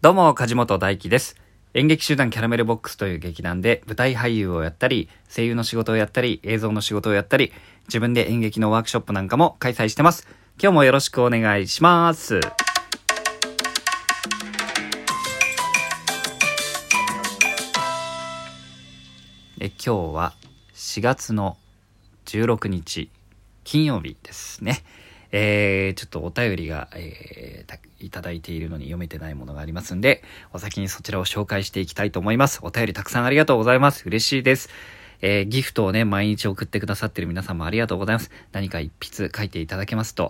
どうも梶本大輝です。演劇集団キャラメルボックスという劇団で舞台俳優をやったり、声優の仕事をやったり、映像の仕事をやったり、自分で演劇のワークショップなんかも開催してます。今日もよろしくお願いします。今日は4月の16日金曜日ですね。ちょっとお便りが、いただいているのに読めてないものがありますんで、お先にそちらを紹介していきたいと思います。お便りたくさんありがとうございます。嬉しいです。ギフトをね、毎日送ってくださっている皆さんもありがとうございます。何か一筆書いていただけますと、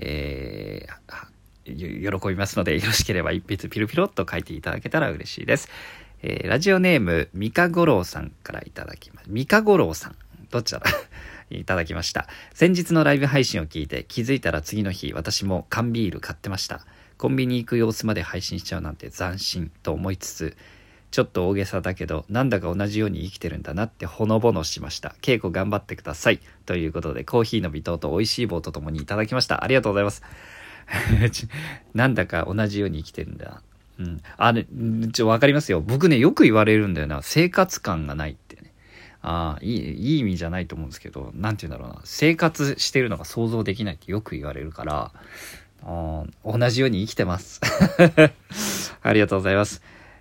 喜びますので、よろしければ一筆ピロピロっと書いていただけたら嬉しいです。ラジオネーム三日五郎さんからいただきます。三日五郎さん、どっちだいただきました。先日のライブ配信を聞いて気づいたら次の日、私も缶ビール買ってました。コンビニ行く様子まで配信しちゃうなんて斬新と思いつつ、ちょっと大げさだけどなんだか同じように生きてるんだなってほのぼのしました。稽古頑張ってくださいということで、コーヒーの微糖と美味しい棒とともにいただきました。ありがとうございます。なんだか同じように生きてるんだ。わかりますよ。僕ね、よく言われるんだよな。生活感がないってね。いい意味じゃないと思うんですけど、なんて言うんだろうな。生活してるのが想像できないってよく言われるから、同じように生きてます。ありがとうございます。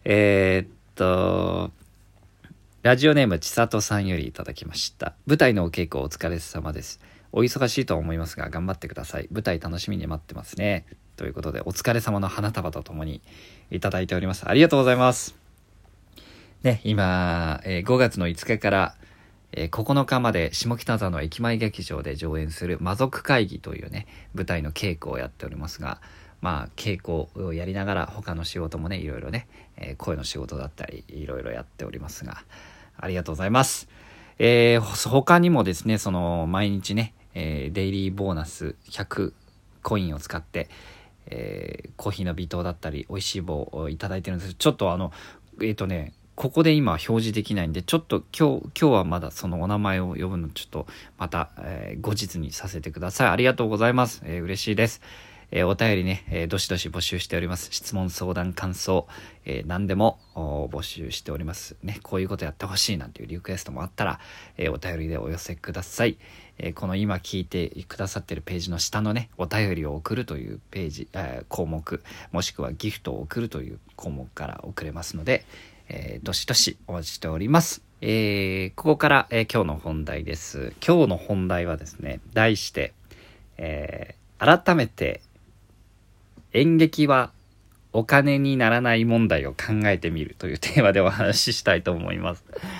ラジオネームちさとさんよりいただきました。舞台のお稽古お疲れ様です。お忙しいとは思いますが頑張ってください。舞台楽しみに待ってますね。ということで、お疲れ様の花束とともにいただいております。ありがとうございます。ね、今、5月の5日から、9日まで下北沢の駅前劇場で上演する魔族会議というね、舞台の稽古をやっておりますが、稽古をやりながら他の仕事もね、いろいろね、声の仕事だったりいろいろやっておりますが、ありがとうございます。他にもですね、その毎日ね、デイリーボーナス100コインを使って、コーヒーの微糖だったり美味しい棒をいただいてるんです。ちょっとここで今表示できないんで、ちょっと今日はまだそのお名前を呼ぶのちょっとまた、後日にさせてください。ありがとうございます。嬉しいです。お便りね、どしどし募集しております。質問、相談、感想、何でも募集しておりますね。こういうことやってほしいなんていうリクエストもあったら、お便りでお寄せください。この今聞いてくださってるページの下のね、お便りを送るというページ、項目、もしくはギフトを送るという項目から送れますので、どしどしお待ちしております。ここから、今日の本題です。今日の本題はですね、題して、改めて演劇はお金にならない問題を考えてみるというテーマでお話ししたいと思います。ち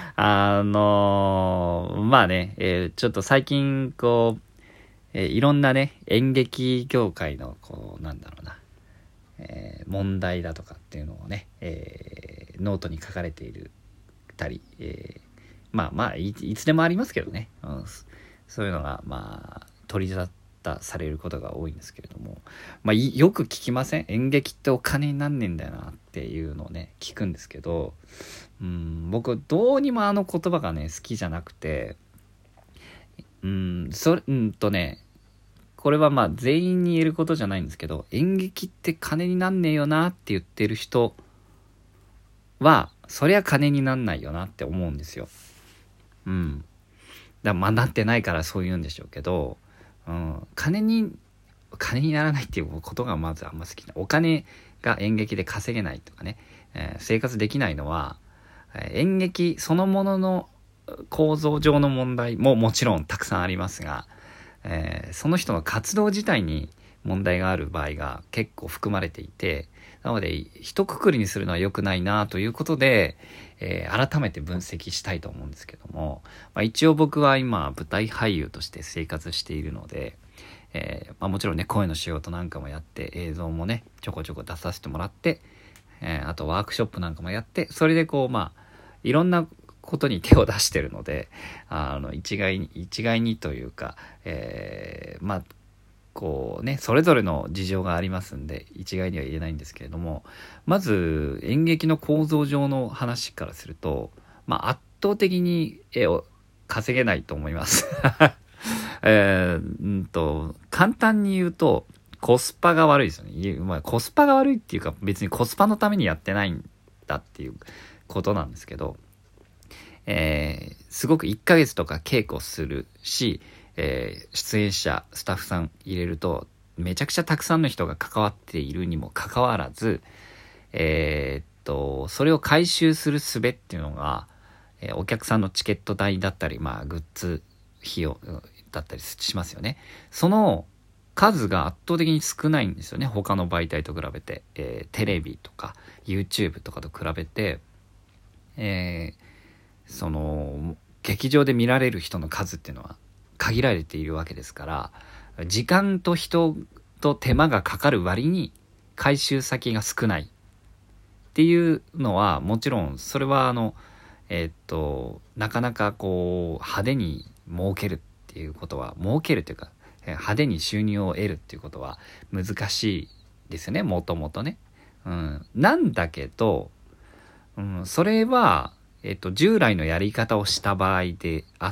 ょっと最近いろんなね、演劇業界の問題だとかっていうのをね、ノートに書かれているたり、いつでもありますけどね、そういうのが取り沙汰されることが多いんですけれども、よく聞きません？演劇ってお金になんねえんだよなっていうのをね聞くんですけど、僕どうにもあの言葉がね好きじゃなくて、これは全員に言えることじゃないんですけど、演劇って金になんねえよなって言ってる人はそりゃ金になんないよなって思うんですよ。なってないからそう言うんでしょうけど、金にならないっていうことがまずあんま好きな。お金が演劇で稼げないとかね、生活できないのは、演劇そのものの構造上の問題ももちろんたくさんありますが、その人の活動自体に問題がある場合が結構含まれていて、なので一括りにするのは良くないなということで、改めて分析したいと思うんですけども、一応僕は今舞台俳優として生活しているので、もちろんね声の仕事なんかもやって映像もねちょこちょこ出させてもらって、あとワークショップなんかもやって、それでいろんなことに手を出してるので、一概にというか、それぞれの事情がありますんで一概には言えないんですけれども、まず演劇の構造上の話からすると、圧倒的に絵を稼げないと思います。簡単に言うと、 コスパが悪いですよね。まあ、コスパが悪いっていうか、別にコスパのためにやってないんだっていうことなんですけど、すごく1ヶ月とか稽古するし、出演者スタッフさん入れるとめちゃくちゃたくさんの人が関わっているにもかかわらず、それを回収する術っていうのが、お客さんのチケット代だったり、まあグッズ費用だったりしますよね。その数が圧倒的に少ないんですよね、他の媒体と比べて。テレビとか YouTube とかと比べて、その劇場で見られる人の数っていうのは限られているわけですから、時間と人と手間がかかる割に回収先が少ないっていうのは、もちろんそれはなかなかこう派手に儲けるっていうことは、儲けるというか派手に収入を得るっていうことは難しいですよね、もともとね。なんだけど、それは従来のやり方をした場合であって、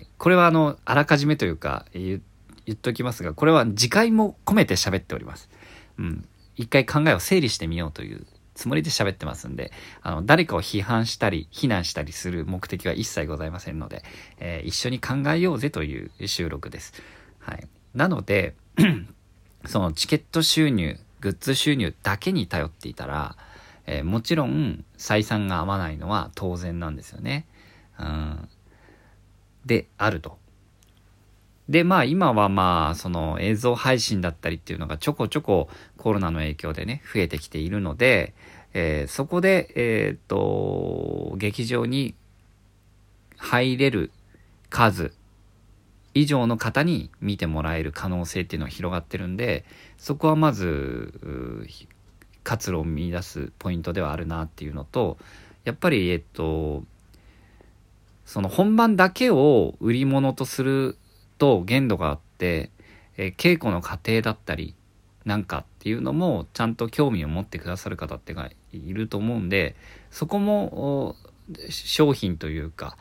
これはあらかじめというか言っときますが、これは自戒も込めて喋っております。一回考えを整理してみようというつもりで喋ってますんで、誰かを批判したり非難したりする目的は一切ございませんので、一緒に考えようぜという収録です。はい。なのでそのチケット収入、グッズ収入だけに頼っていたら、もちろん採算が合わないのは当然なんですよね。であると。でまあ今はまあその映像配信だったりっていうのがちょこちょこコロナの影響でね増えてきているので、そこで劇場に入れる数以上の方に見てもらえる可能性っていうのは広がってるんで、そこはまず活路を見出すポイントではあるなっていうのと、やっぱりその本番だけを売り物とすると限度があって、稽古の過程だったりなんかっていうのもちゃんと興味を持ってくださる方ってがいると思うんで、そこも商品というか、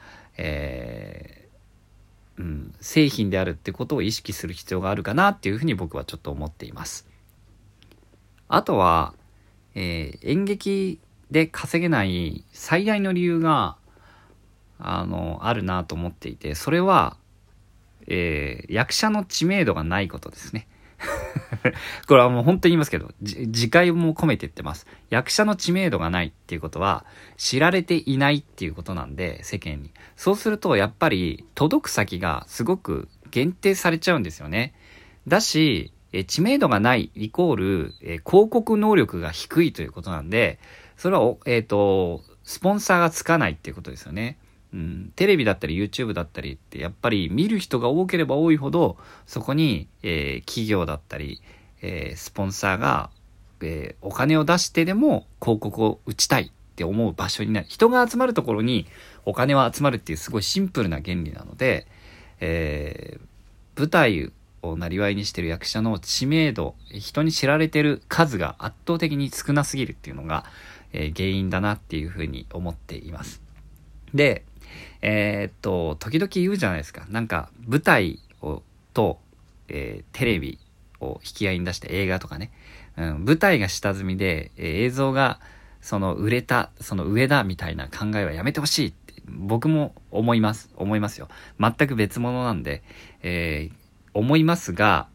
製品であるってことを意識する必要があるかなっていうふうに僕はちょっと思っています。あとは演劇で稼げない最大の理由があるなと思っていて、それは、役者の知名度がないことですね。これはもう本当に言いますけど、自戒も込めて言ってます。役者の知名度がないっていうことは知られていないっていうことなんで、世間に。そうするとやっぱり届く先がすごく限定されちゃうんですよね。だし知名度がないイコール、広告能力が低いということなんで、それはスポンサーがつかないっていうことですよね。テレビだったり YouTube だったりってやっぱり見る人が多ければ多いほど、そこに、企業だったり、スポンサーが、お金を出してでも広告を打ちたいって思う場所になる。人が集まるところにお金は集まるっていうすごいシンプルな原理なので、舞台を生業にしている役者の知名度、人に知られてる数が圧倒的に少なすぎるっていうのが、原因だなっていうふうに思っています。で、時々言うじゃないですか。なんか舞台と、テレビを引き合いに出して映画とかね、舞台が下積みで、映像がその売れたその上だみたいな考えはやめてほしいって僕も思いますよ。全く別物なんで、思いますが、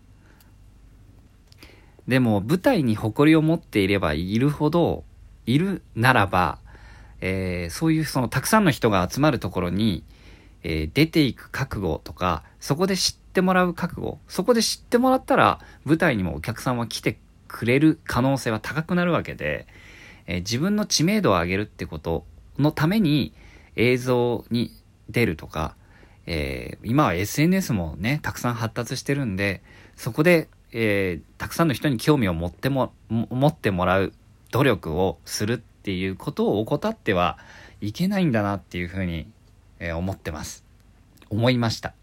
でも舞台に誇りを持っていればいるほど、いるならば、そういうそのたくさんの人が集まるところに、出ていく覚悟とか、そこで知ってもらう覚悟、そこで知ってもらったら舞台にもお客さんは来てくれる可能性は高くなるわけで、自分の知名度を上げるってことのために映像に出るとか、今は SNS もねたくさん発達してるんで、そこで、たくさんの人に興味を持ってもらう努力をするっていうことを怠ってはいけないんだなっていうふうに、思いました。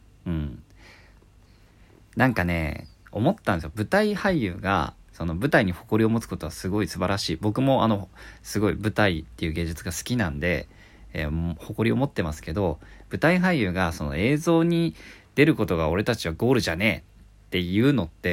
なんかね思ったんですよ。舞台俳優がその舞台に誇りを持つことはすごい素晴らしい。僕もすごい舞台っていう芸術が好きなんで、誇りを持ってますけど、舞台俳優がその映像に出ることが俺たちはゴールじゃねえっていうのって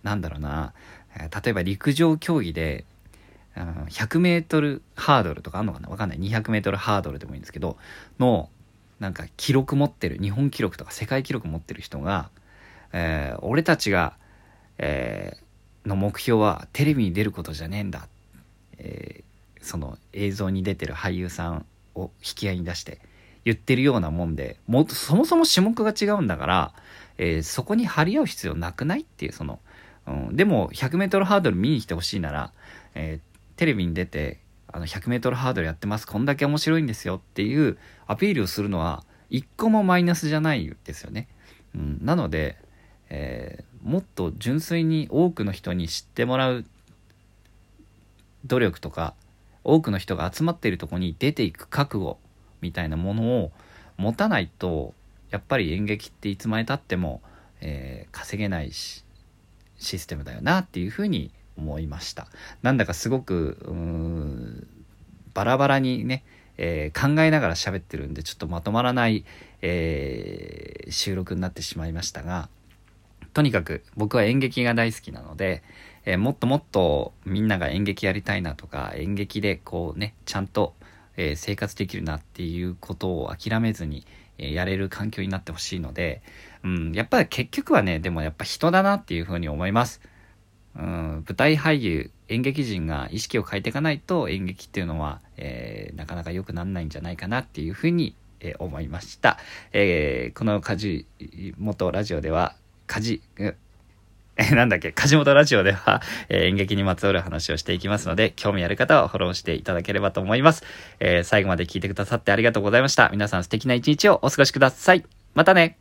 なんだろうな、例えば陸上競技で100メートルハードルとかあんのかな、わかんない、200メートルハードルでもいいんですけどのなんか記録持ってる、日本記録とか世界記録持ってる人が、俺たちが、の目標はテレビに出ることじゃねえんだ、その映像に出てる俳優さんを引き合いに出して言ってるようなもんで、もっとそもそも種目が違うんだから、そこに張り合う必要なくないっていう、でも 100m ハードル見に来てほしいなら、テレビに出て100m ハードルやってます、こんだけ面白いんですよっていうアピールをするのは一個もマイナスじゃないですよね。なので、もっと純粋に多くの人に知ってもらう努力とか、多くの人が集まっているところに出ていく覚悟みたいなものを持たないと、やっぱり演劇っていつまでたっても、稼げないシステムだよなっていうふうに思いました。なんだかすごくバラバラにね、考えながら喋ってるんでちょっとまとまらない、収録になってしまいましたが、とにかく僕は演劇が大好きなので、もっともっとみんなが演劇やりたいなとか、演劇でこうねちゃんと、生活できるなっていうことを諦めずに、やれる環境になってほしいので、やっぱり結局はね、でもやっぱ人だなっていうふうに思います。舞台俳優、演劇人が意識を変えていかないと演劇っていうのは、なかなか良くならないんじゃないかなっていうふうに、思いました。この梶本ラジオでは梶本ラジオでは、演劇にまつわる話をしていきますので、興味ある方はフォローしていただければと思います。最後まで聞いてくださってありがとうございました。皆さん素敵な一日をお過ごしください。またね。